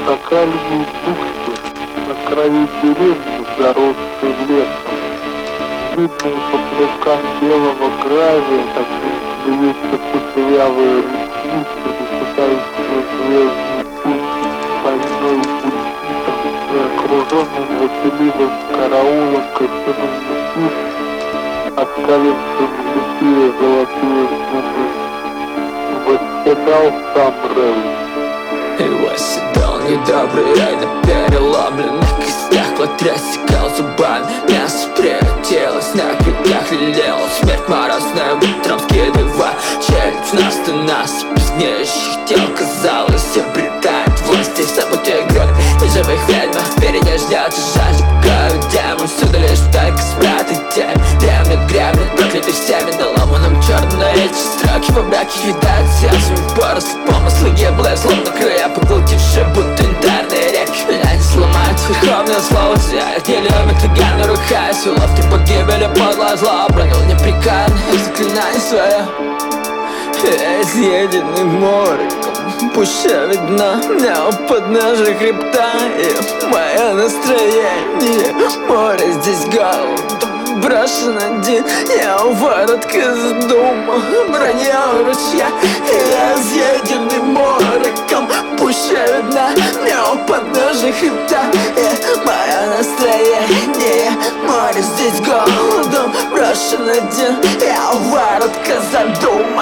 Скакали бухты на краю деревни, заросшей лесом. Видно по плевкам белого гравия, как плюются кудрявые ресницы, высыпающие звездный путь, стальной путитом и окруженным василиным караулом костяным мужчин, оскалившим литые золотые зубы. Восседал сам Рэй. Его седал недобрый рай на переломленных костях. Клад рассекал зубами, мясо превратилось на криках, лелела смерть морозная, утром скидывая челюсть в нас и нас. Пизнеющих тел, казалось, обретает власти. Забытые гроты и живых ведьм впереди ждет и жажда демон. Сюда лишь только спрятать тень. Дремлет, гремлет, проклятый всеми доломанным черным на речи. Строки во мраке видают связями поросли помыслы гиблые, словно края, поглотившие будто янтарные реки. Меня не сломают, верховное слово зияет. Не любит и на рухаясь, уловки погибели, подлое зло бронил непрекаянно и заклинание свое. Я изъеденный мороком, пуща видна мне у подножия хребта. И мое настроение, море здесь голодом брошен один. Я у ворот Каздума, броня у ручья. Я изъеденный мороком, пуща видна мне у подножия хребта. И мое настроение, море здесь голодом брошен один. Я у ворот Каздума.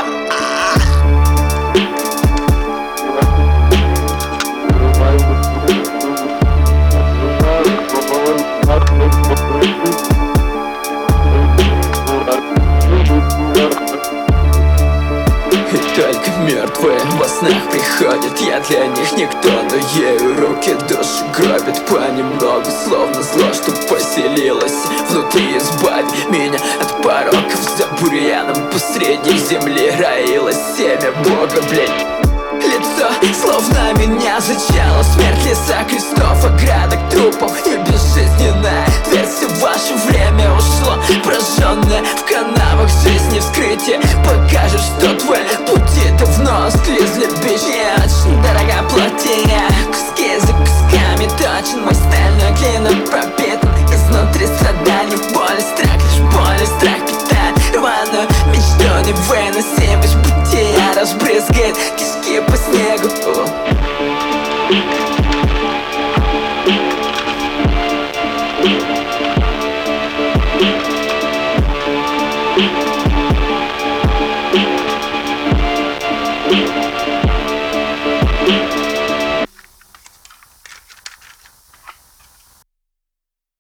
И только мертвые во снах приходят. Я для них никто, но ею руки души гробят понемногу, словно зло, что поселилось внутри. Избави меня от пороков, за бурьяном посреди земли роилось семя Бога, блядь. Лицо, словно меня зачала смерть, леса крестов, оградок трупов и безжизненная дверь. Все ваше время ушло, прожженное в канавах жизни вскрытие. Покажешь, что твой пути-то в нос лезли бич. Не очень дорога плотина, куски за кусками точен. Мой стальной клинок пропитан изнутри страданий, боли, страх, лишь боли, страх питает рваную мечту невыносимость бытия. Разбрызгает кишки по снегу.